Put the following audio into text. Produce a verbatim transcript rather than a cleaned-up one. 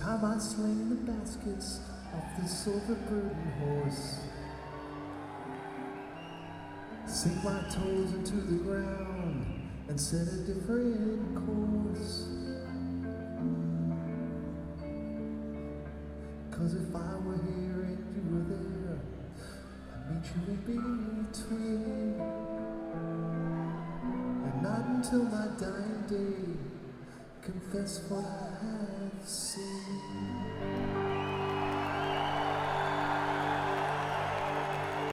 time I sling the baskets off the silver burden horse, sink my toes into the ground and set a different course. Cause if I were here and you were there, I'd meet you in between, and not until my dying day confess what I have seen.